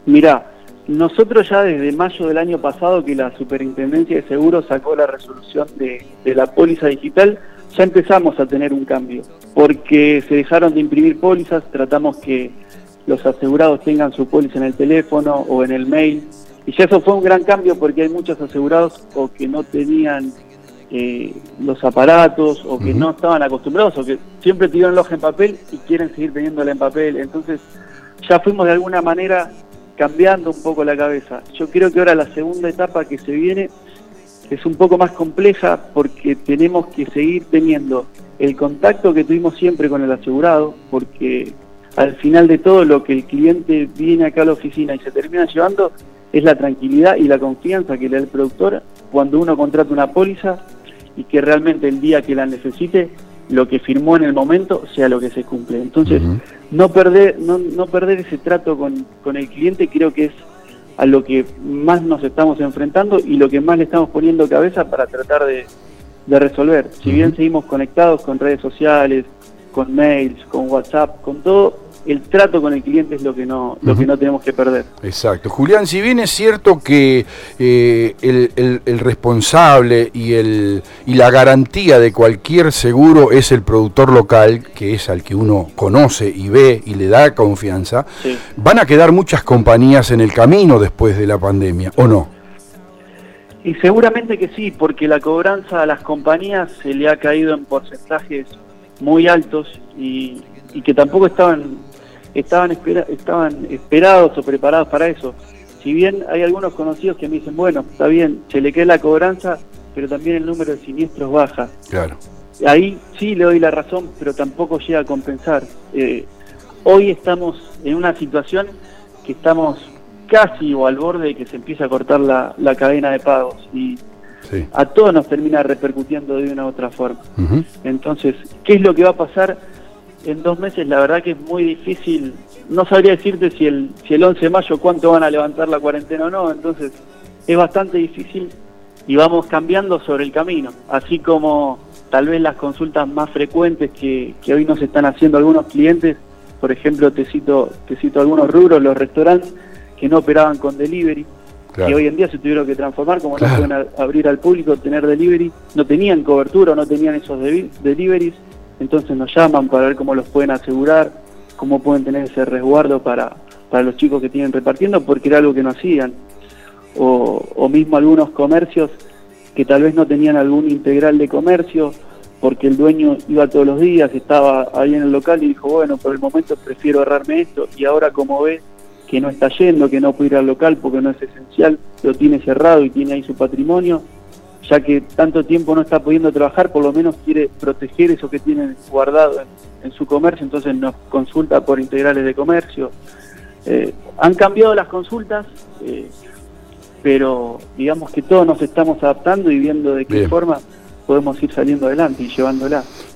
Mirá, nosotros ya desde mayo del año pasado que la Superintendencia de Seguros sacó la resolución de la póliza digital, ya empezamos a tener un cambio, porque se dejaron de imprimir pólizas, tratamos que los asegurados tengan su póliza en el teléfono o en el mail, y ya eso fue un gran cambio porque hay muchos asegurados o que no tenían los aparatos o que no estaban acostumbrados o que siempre tuvieron la hoja en papel y quieren seguir teniéndola en papel. Entonces ya fuimos de alguna manera cambiando un poco la cabeza. Yo creo que ahora la segunda etapa que se viene es un poco más compleja porque tenemos que seguir teniendo el contacto que tuvimos siempre con el asegurado, porque al final de todo lo que el cliente viene acá a la oficina y se termina llevando es la tranquilidad y la confianza que le da el productor cuando uno contrata una póliza y que realmente el día que la necesite, lo que firmó en el momento sea lo que se cumple. Entonces, no perder ese trato con el cliente creo que es a lo que más nos estamos enfrentando y lo que más le estamos poniendo cabeza para tratar de resolver. Si bien seguimos conectados con redes sociales, con mails, con WhatsApp, con todo, el trato con el cliente es lo que no tenemos que perder. Exacto. Julián, si bien es cierto que el responsable y la garantía de cualquier seguro es el productor local, que es al que uno conoce y ve y le da confianza, sí, van a quedar muchas compañías en el camino después de la pandemia, ¿o no? Y seguramente que sí, porque la cobranza a las compañías se le ha caído en porcentajes muy altos y que tampoco estaban esperados o preparados para eso. Si bien hay algunos conocidos que me dicen, bueno, está bien, se le cae la cobranza, pero también el número de siniestros baja. Claro. Ahí sí le doy la razón, pero tampoco llega a compensar. Hoy estamos en una situación que estamos casi o al borde de que se empieza a cortar la cadena de pagos y sí, a todos nos termina repercutiendo de una u otra forma. Entonces, ¿qué es lo que va a pasar en 2 meses? La verdad que es muy difícil. No sabría decirte si el 11 de mayo cuánto van a levantar la cuarentena o no. Entonces, es bastante difícil y vamos cambiando sobre el camino. Así como tal vez las consultas más frecuentes que hoy nos están haciendo algunos clientes, por ejemplo, te cito algunos rubros, los restaurantes que no operaban con delivery, claro, que hoy en día se tuvieron que transformar, como claro, no pueden abrir al público, tener delivery, no tenían cobertura, no tenían esos deliveries, entonces nos llaman para ver cómo los pueden asegurar, cómo pueden tener ese resguardo para los chicos que tienen repartiendo, porque era algo que no hacían, o mismo algunos comercios que tal vez no tenían algún integral de comercio, porque el dueño iba todos los días, estaba ahí en el local y dijo, bueno, por el momento prefiero ahorrarme esto, y ahora como ve que no está yendo, que no puede ir al local porque no es esencial, lo tiene cerrado y tiene ahí su patrimonio, ya que tanto tiempo no está pudiendo trabajar, por lo menos quiere proteger eso que tiene guardado en su comercio, entonces nos consulta por integrales de comercio. Han cambiado las consultas, pero digamos que todos nos estamos adaptando y viendo de qué forma podemos ir saliendo adelante y llevándola.